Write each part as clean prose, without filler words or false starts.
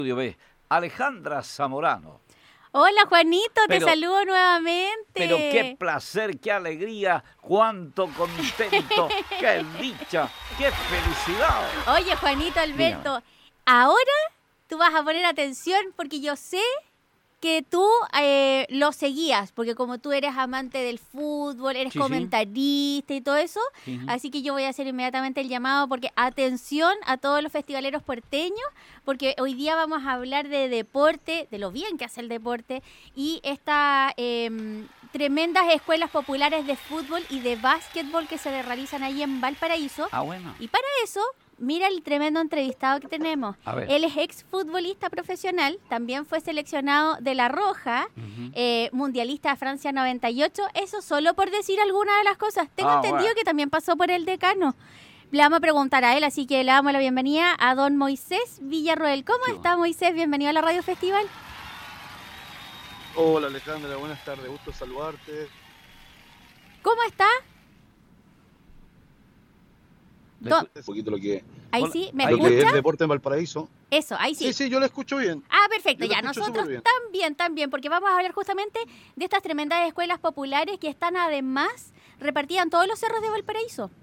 Estudio B, Alejandra Zamorano. Hola Juanito, te Pero- saludo nuevamente. Pero qué placer, qué alegría, cuánto contento, qué dicha, qué felicidad. Oye Juanito Alberto, ahora tú vas a poner atención porque yo sé que tú lo seguías, porque como tú eres amante del fútbol, eres Sí, sí. comentarista y todo eso, Ujú. así que yo voy a hacer inmediatamente el llamado porque atención a todos los festivaleros puerteños, porque hoy día vamos a hablar de deporte, de lo bien que hace el deporte y estas tremendas escuelas populares de fútbol y de básquetbol que se realizan ahí en Valparaíso. Ah, bueno. Y para eso, mira el tremendo entrevistado que tenemos. A ver. Él es exfutbolista profesional, también fue seleccionado de La Roja, Ujú. mundialista de Francia 98. Eso solo por decir alguna de las cosas. Tengo entendido Bueno. que también pasó por el decano. Le vamos a preguntar a él, así que le damos la bienvenida a don Moisés Villarroel. ¿Cómo Qué está, Moisés? Bienvenido a la Radio Festival. Hola Alejandra, buenas tardes, gusto saludarte. ¿Cómo está? Le- Un poquito lo que, Ahí Hola. sí, ¿me Ahí lo que es escucha? el deporte en Valparaíso. Eso, ahí sí. Sí, yo lo escucho bien. Ah, perfecto, Yo te ya. escucho Nosotros superbién. también, porque vamos a hablar justamente de estas tremendas escuelas populares que están además repartidas en todos los cerros de Valparaíso.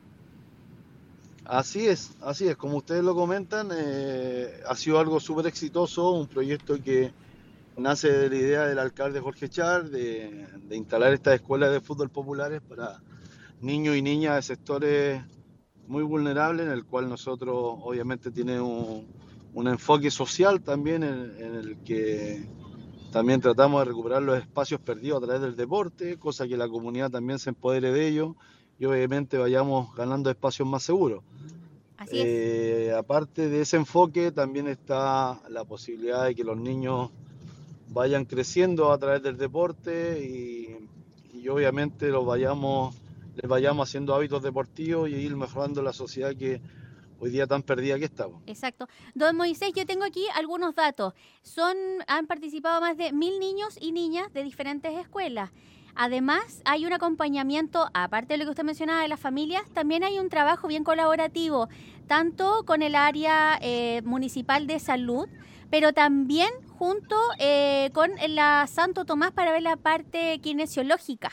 Así es, como ustedes lo comentan, ha sido algo súper exitoso, un proyecto que nace de la idea del alcalde Jorge Char de instalar estas escuelas de fútbol populares para niños y niñas de sectores muy vulnerables, en el cual nosotros obviamente tiene un enfoque social también en el que también tratamos de recuperar los espacios perdidos a través del deporte, cosa que la comunidad también se empodere de ello y obviamente vayamos ganando espacios más seguros. Así es. Aparte de ese enfoque, también está la posibilidad de que los niños vayan creciendo a través del deporte y obviamente les vayamos haciendo hábitos deportivos y ir mejorando la sociedad que hoy día tan perdida que estamos. Exacto. Don Moisés, yo tengo aquí algunos datos. Han participado más de 1.000 niños y niñas de diferentes escuelas. Además, hay un acompañamiento, aparte de lo que usted mencionaba de las familias, también hay un trabajo bien colaborativo, tanto con el área municipal de salud, pero también junto con la Santo Tomás para ver la parte kinesiológica.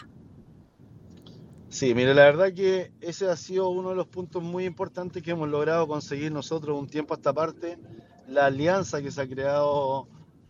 Sí, mire, la verdad que ese ha sido uno de los puntos muy importantes que hemos logrado conseguir nosotros un tiempo a esta parte, la alianza que se ha creado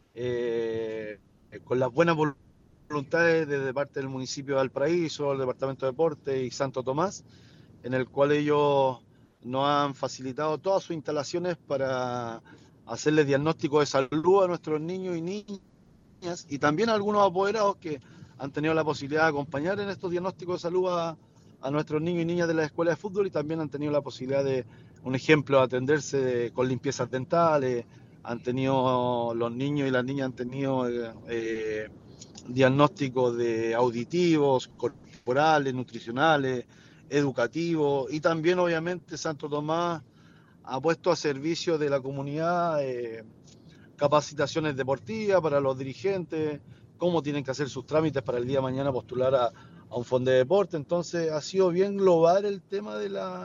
eh, con las buenas voluntades desde parte del municipio de Valparaíso, el Departamento de Deporte y Santo Tomás, en el cual ellos nos han facilitado todas sus instalaciones para hacerles diagnóstico de salud a nuestros niños y niñas y también a algunos apoderados que han tenido la posibilidad de acompañar en estos diagnósticos de salud a nuestros niños y niñas de la escuela de fútbol y también han tenido la posibilidad de, un ejemplo, atenderse con limpiezas dentales, han tenido, los niños y las niñas han tenido diagnósticos de auditivos, corporales, nutricionales, educativos y también obviamente Santo Tomás ha puesto a servicio de la comunidad capacitaciones deportivas para los dirigentes, cómo tienen que hacer sus trámites para el día de mañana postular a un fondo de deporte. Entonces ha sido bien global el tema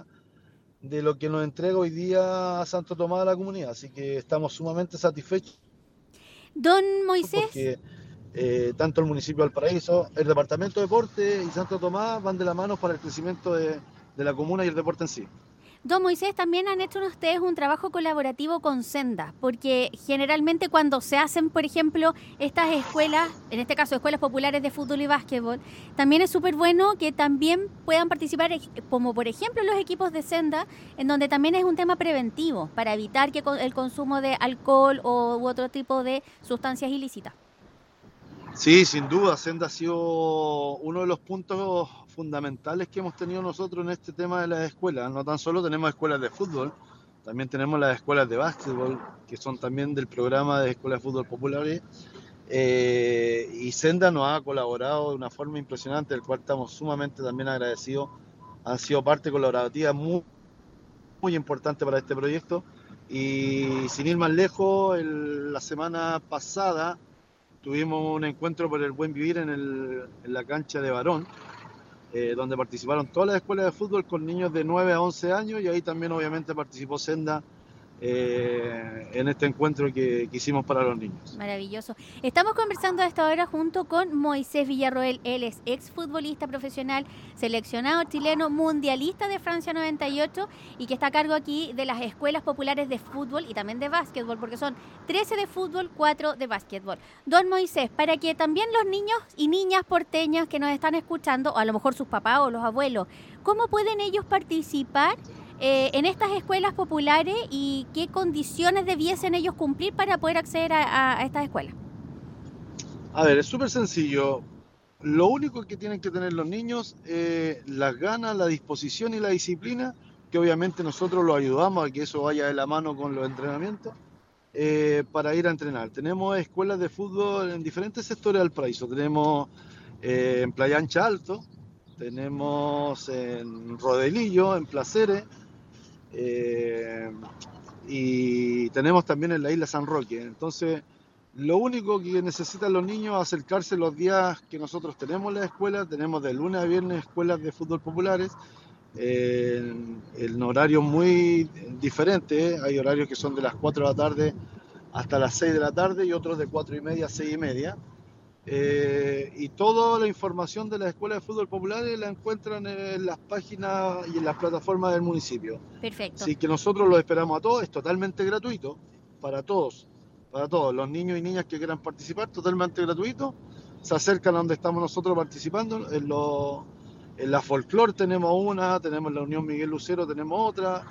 de lo que nos entrega hoy día Santo Tomás a la comunidad. Así que estamos sumamente satisfechos Don Moisés. porque tanto el municipio de Valparaíso, el departamento de deporte y Santo Tomás van de la mano para el crecimiento de la comuna y el deporte en sí. Don Moisés, también han hecho ustedes un trabajo colaborativo con Senda, porque generalmente cuando se hacen, por ejemplo, estas escuelas, en este caso escuelas populares de fútbol y básquetbol, también es súper bueno que también puedan participar, como por ejemplo los equipos de Senda, en donde también es un tema preventivo, para evitar que el consumo de alcohol u otro tipo de sustancias ilícitas. Sí, sin duda, Senda ha sido uno de los puntos fundamentales que hemos tenido nosotros en este tema de las escuelas. No tan solo tenemos escuelas de fútbol, también tenemos las escuelas de básquetbol, que son también del programa de escuelas de fútbol populares. Y Senda nos ha colaborado de una forma impresionante, del cual estamos sumamente también agradecidos. Han sido parte colaborativa muy, muy importante para este proyecto. Y sin ir más lejos, la semana pasada tuvimos un encuentro por el buen vivir en la cancha de Barón, donde participaron todas las escuelas de fútbol con niños de 9 a 11 años y ahí también obviamente participó Senda en este encuentro que hicimos para los niños. Maravilloso. Estamos conversando a esta hora junto con Moisés Villarroel. Él es exfutbolista profesional, seleccionado chileno, mundialista de Francia 98 y que está a cargo aquí de las escuelas populares de fútbol y también de básquetbol, porque son 13 de fútbol, 4 de básquetbol. Don Moisés, para que también los niños y niñas porteñas que nos están escuchando, o a lo mejor sus papás o los abuelos, ¿cómo pueden ellos participar en estas escuelas populares y qué condiciones debiesen ellos cumplir para poder acceder a estas escuelas? A ver, es súper sencillo. Lo único que tienen que tener los niños es las ganas, la disposición y la disciplina, que obviamente nosotros los ayudamos a que eso vaya de la mano con los entrenamientos, para ir a entrenar. Tenemos escuelas de fútbol en diferentes sectores del país. Tenemos en Playa Ancha Alto, tenemos en Rodelillo, en Placeres, y tenemos también en la isla San Roque. Entonces, lo único que necesitan los niños es acercarse los días que nosotros tenemos en la escuela. Tenemos de lunes a viernes escuelas de fútbol populares, en horarios muy diferentes. Hay horarios que son de las 4 de la tarde hasta las 6 de la tarde y otros de 4:30 a 6:30. Y toda la información de las escuelas de fútbol populares la encuentran en las páginas y en las plataformas del municipio. Perfecto. Así que nosotros los esperamos a todos, es totalmente gratuito para todos, los niños y niñas que quieran participar, totalmente gratuito. Se acercan a donde estamos nosotros participando. En la Folklore tenemos una, tenemos en la Unión Miguel Lucero tenemos otra,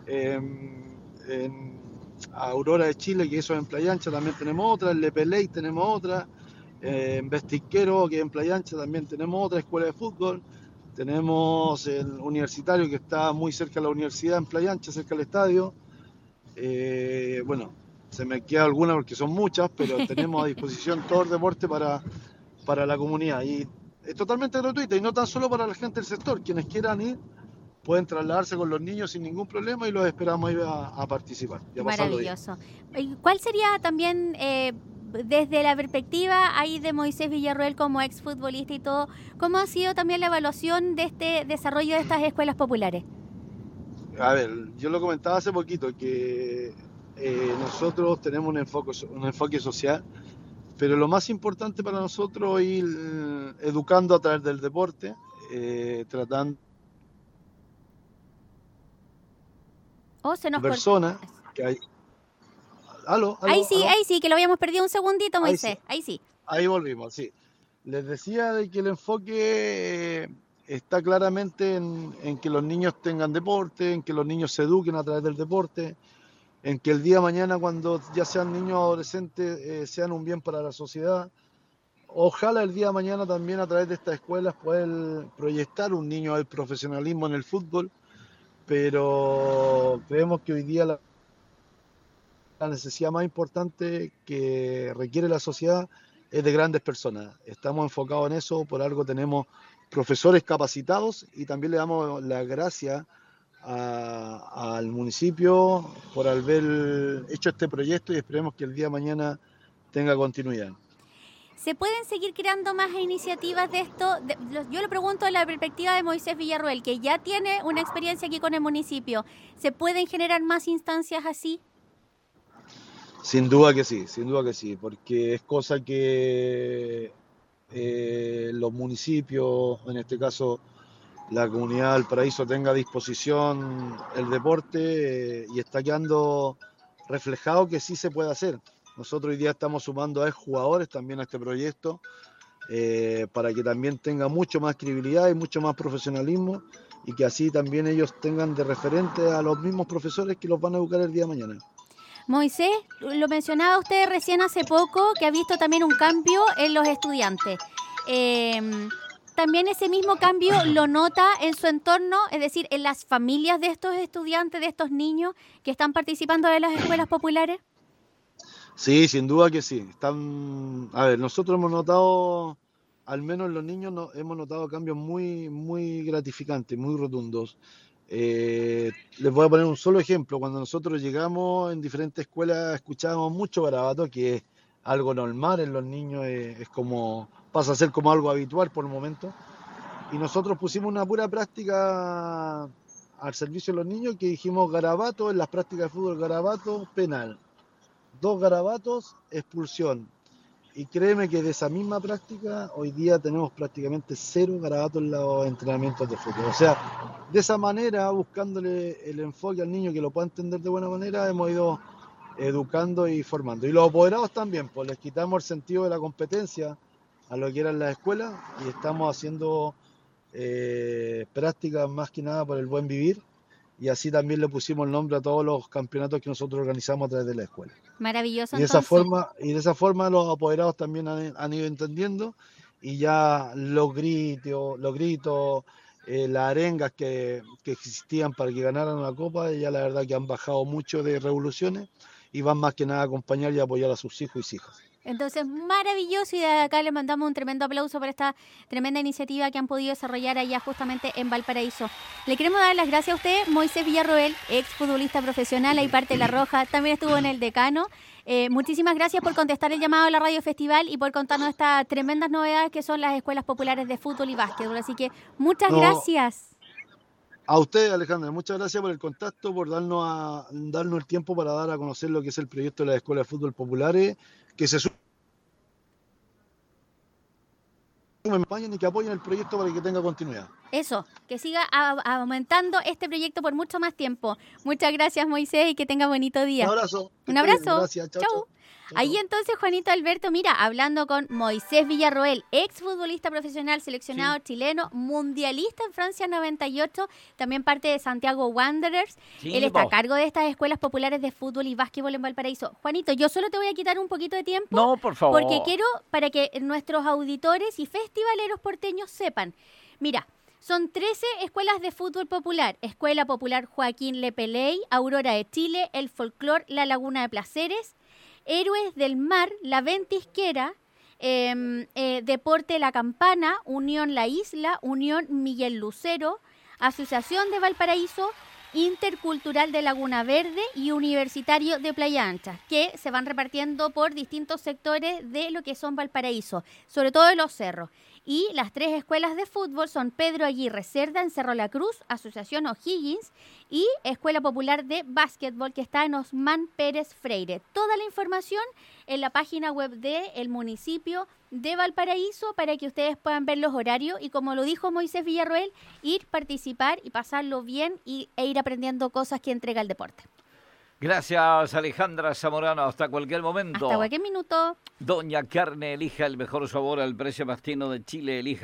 en Aurora de Chile, que eso es en Playa Ancha, también tenemos otra, en Lepeley tenemos otra, en Vestiquero, que en Playa Ancha también tenemos otra escuela de fútbol. Tenemos el universitario que está muy cerca de la universidad en Playa Ancha, cerca del estadio. Bueno, se me queda alguna porque son muchas, pero tenemos a disposición todo el deporte para la comunidad. Y es totalmente gratuita y no tan solo para la gente del sector. Quienes quieran ir pueden trasladarse con los niños sin ningún problema y los esperamos ir a participar. Maravilloso. ¿Cuál sería también, desde la perspectiva ahí de Moisés Villarroel como exfutbolista y todo, cómo ha sido también la evaluación de este desarrollo de estas escuelas populares? A ver, yo lo comentaba hace poquito, que nosotros tenemos un enfoque social, pero lo más importante para nosotros es ir educando a través del deporte, tratando Se nos personas que hay. ¿Aló? Ahí sí, que lo habíamos perdido un segundito, Moisés. Ahí sí. Ahí volvimos, sí. Les decía de que el enfoque está claramente en que los niños tengan deporte, en que los niños se eduquen a través del deporte, en que el día de mañana, cuando ya sean niños o adolescentes, sean un bien para la sociedad. Ojalá el día de mañana también a través de estas escuelas poder proyectar un niño al profesionalismo en el fútbol, pero creemos que hoy día la necesidad más importante que requiere la sociedad es de grandes personas. Estamos enfocados en eso, por algo tenemos profesores capacitados y también le damos las gracias al municipio por haber hecho este proyecto y esperemos que el día de mañana tenga continuidad. ¿Se pueden seguir creando más iniciativas de esto? Yo le pregunto de la perspectiva de Moisés Villarroel, que ya tiene una experiencia aquí con el municipio. ¿Se pueden generar más instancias así? Sin duda que sí, porque es cosa que los municipios, en este caso la comunidad del Paraíso, tenga a disposición el deporte y está quedando reflejado que sí se puede hacer. Nosotros hoy día estamos sumando a jugadores también a este proyecto para que también tenga mucho más credibilidad y mucho más profesionalismo y que así también ellos tengan de referente a los mismos profesores que los van a educar el día de mañana. Moisés, lo mencionaba usted recién hace poco, que ha visto también un cambio en los estudiantes. ¿También ese mismo cambio lo nota en su entorno, es decir, en las familias de estos estudiantes, de estos niños que están participando de las escuelas populares? Sí, sin duda que sí. Nosotros hemos notado, al menos en los niños, hemos notado cambios muy, muy gratificantes, muy rotundos. Les voy a poner un solo ejemplo. Cuando nosotros llegamos en diferentes escuelas escuchábamos mucho garabato, que es algo normal en los niños, pasa a ser como algo habitual por el momento. Y nosotros pusimos una pura práctica al servicio de los niños que dijimos garabato, en las prácticas de fútbol garabato, penal. 2 garabatos, expulsión. Y créeme que de esa misma práctica, hoy día tenemos prácticamente 0 garabatos en los entrenamientos de fútbol. O sea, de esa manera, buscándole el enfoque al niño que lo pueda entender de buena manera, hemos ido educando y formando. Y los apoderados también, pues les quitamos el sentido de la competencia a lo que eran las escuelas y estamos haciendo prácticas más que nada por el buen vivir. Y así también le pusimos el nombre a todos los campeonatos que nosotros organizamos a través de la escuela. Maravilloso. Y de esa forma los apoderados también han ido entendiendo y ya los gritos, las arengas que existían para que ganaran una copa, ya la verdad que han bajado mucho de revoluciones y van más que nada a acompañar y apoyar a sus hijos y hijas. Entonces, maravilloso, y de acá le mandamos un tremendo aplauso por esta tremenda iniciativa que han podido desarrollar allá justamente en Valparaíso. Le queremos dar las gracias a usted, Moisés Villarroel, ex futbolista profesional, ahí parte de La Roja, también estuvo en el Decano. Muchísimas gracias por contestar el llamado a la Radio Festival y por contarnos estas tremendas novedades que son las escuelas populares de fútbol y básquetbol. Así que muchas gracias. A usted, Alejandra, muchas gracias por el contacto, por darnos el tiempo para dar a conocer lo que es el proyecto de las escuelas de fútbol populares, que se sumen y que apoyen el proyecto para que tenga continuidad. Eso, que siga aumentando este proyecto por mucho más tiempo. Muchas gracias, Moisés, y que tenga bonito día. Un abrazo. Un abrazo. Gracias, chau. Ahí entonces, Juanito Alberto, mira, hablando con Moisés Villarroel, ex futbolista profesional, seleccionado chileno, mundialista en Francia 98, también parte de Santiago Wanderers. Él está a cargo de estas escuelas populares de fútbol y básquetbol en Valparaíso. Juanito, yo solo te voy a quitar un poquito de tiempo. No, por favor. Porque quiero, para que nuestros auditores y festivaleros porteños sepan. Mira, son 13 escuelas de fútbol popular. Escuela Popular Joaquín Lepeley, Aurora de Chile, El Folclor, La Laguna de Placeres, Héroes del Mar, La Ventisquera, Deporte La Campana, Unión La Isla, Unión Miguel Lucero, Asociación de Valparaíso, Intercultural de Laguna Verde y Universitario de Playa Ancha, que se van repartiendo por distintos sectores de lo que son Valparaíso, sobre todo de los cerros. Y las 3 escuelas de fútbol son Pedro Aguirre Cerda en Cerro La Cruz, Asociación O'Higgins y Escuela Popular de Básquetbol que está en Osman Pérez Freire. Toda la información en la página web del municipio de Valparaíso para que ustedes puedan ver los horarios y, como lo dijo Moisés Villarroel, ir, participar y pasarlo bien e ir aprendiendo cosas que entrega el deporte. Gracias, Alejandra Zamorano. Hasta cualquier momento. Hasta cualquier minuto. Doña Carne, elija el mejor sabor al precio más tierno de Chile. Elija